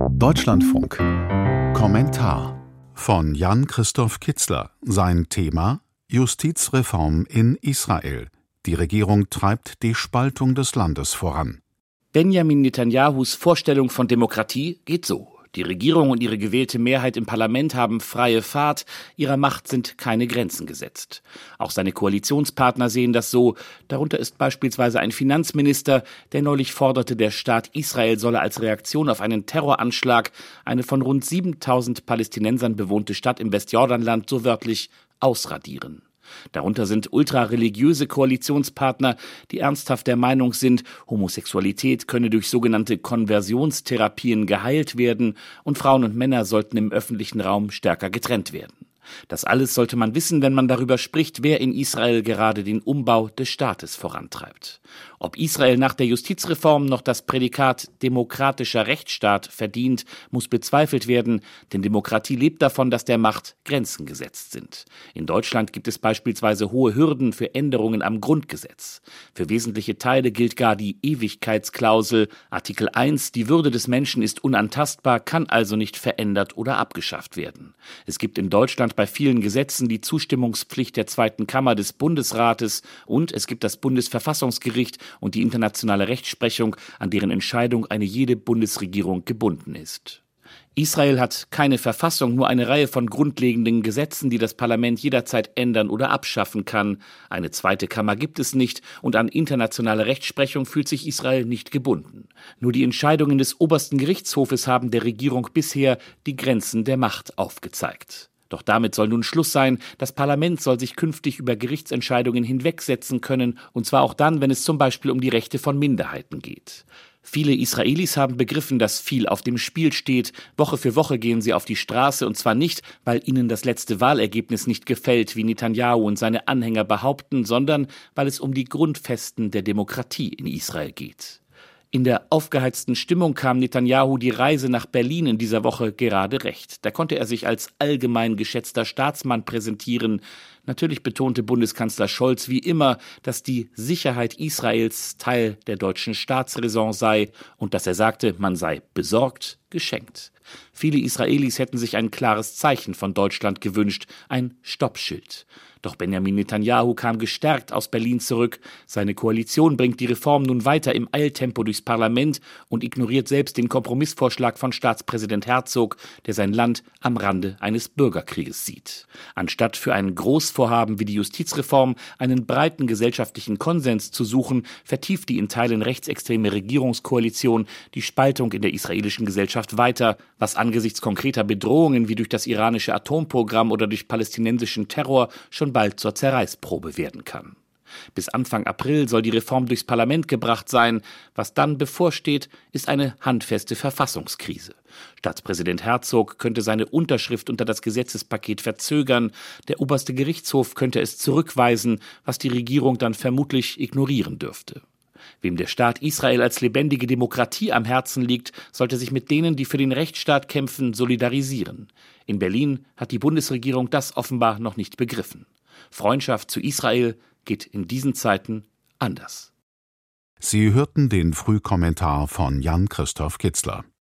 Deutschlandfunk. Kommentar von Jan-Christoph Kitzler. Sein Thema: Justizreform in Israel. Die Regierung treibt die Spaltung des Landes voran. Benjamin Netanyahus Vorstellung von Demokratie geht so: Die Regierung und ihre gewählte Mehrheit im Parlament haben freie Fahrt, ihrer Macht sind keine Grenzen gesetzt. Auch seine Koalitionspartner sehen das so. Darunter ist beispielsweise ein Finanzminister, der neulich forderte, der Staat Israel solle als Reaktion auf einen Terroranschlag eine von rund 7.000 Palästinensern bewohnte Stadt im Westjordanland so wörtlich ausradieren. Darunter sind ultrareligiöse Koalitionspartner, die ernsthaft der Meinung sind, Homosexualität könne durch sogenannte Konversionstherapien geheilt werden und Frauen und Männer sollten im öffentlichen Raum stärker getrennt werden. Das alles sollte man wissen, wenn man darüber spricht, wer in Israel gerade den Umbau des Staates vorantreibt. Ob Israel nach der Justizreform noch das Prädikat demokratischer Rechtsstaat verdient, muss bezweifelt werden, denn Demokratie lebt davon, dass der Macht Grenzen gesetzt sind. In Deutschland gibt es beispielsweise hohe Hürden für Änderungen am Grundgesetz. Für wesentliche Teile gilt gar die Ewigkeitsklausel. Artikel 1, die Würde des Menschen ist unantastbar, kann also nicht verändert oder abgeschafft werden. Es gibt in Deutschland bei vielen Gesetzen die Zustimmungspflicht der zweiten Kammer des Bundesrates und es gibt das Bundesverfassungsgericht und die internationale Rechtsprechung, an deren Entscheidung eine jede Bundesregierung gebunden ist. Israel hat keine Verfassung, nur eine Reihe von grundlegenden Gesetzen, die das Parlament jederzeit ändern oder abschaffen kann. Eine zweite Kammer gibt es nicht und an internationale Rechtsprechung fühlt sich Israel nicht gebunden. Nur die Entscheidungen des obersten Gerichtshofes haben der Regierung bisher die Grenzen der Macht aufgezeigt. Doch damit soll nun Schluss sein. Das Parlament soll sich künftig über Gerichtsentscheidungen hinwegsetzen können, und zwar auch dann, wenn es zum Beispiel um die Rechte von Minderheiten geht. Viele Israelis haben begriffen, dass viel auf dem Spiel steht. Woche für Woche gehen sie auf die Straße, und zwar nicht, weil ihnen das letzte Wahlergebnis nicht gefällt, wie Netanyahu und seine Anhänger behaupten, sondern weil es um die Grundfesten der Demokratie in Israel geht. In der aufgeheizten Stimmung kam Netanyahu die Reise nach Berlin in dieser Woche gerade recht. Da konnte er sich als allgemein geschätzter Staatsmann präsentieren. Natürlich betonte Bundeskanzler Scholz wie immer, dass die Sicherheit Israels Teil der deutschen Staatsräson sei und dass er sagte, man sei besorgt, geschenkt. Viele Israelis hätten sich ein klares Zeichen von Deutschland gewünscht, ein Stoppschild. Doch Benjamin Netanyahu kam gestärkt aus Berlin zurück. Seine Koalition bringt die Reform nun weiter im Eiltempo durchs Parlament und ignoriert selbst den Kompromissvorschlag von Staatspräsident Herzog, der sein Land am Rande eines Bürgerkrieges sieht. Anstatt für ein Großvorhaben wie die Justizreform einen breiten gesellschaftlichen Konsens zu suchen, vertieft die in Teilen rechtsextreme Regierungskoalition die Spaltung in der israelischen Gesellschaft weiter, was angesichts konkreter Bedrohungen wie durch das iranische Atomprogramm oder durch palästinensischen Terror schon bald zur Zerreißprobe werden kann. Bis Anfang April soll die Reform durchs Parlament gebracht sein. Was dann bevorsteht, ist eine handfeste Verfassungskrise. Staatspräsident Herzog könnte seine Unterschrift unter das Gesetzespaket verzögern. Der oberste Gerichtshof könnte es zurückweisen, was die Regierung dann vermutlich ignorieren dürfte. Wem der Staat Israel als lebendige Demokratie am Herzen liegt, sollte sich mit denen, die für den Rechtsstaat kämpfen, solidarisieren. In Berlin hat die Bundesregierung das offenbar noch nicht begriffen. Freundschaft zu Israel geht in diesen Zeiten anders. Sie hörten den Frühkommentar von Jan-Christoph Kitzler.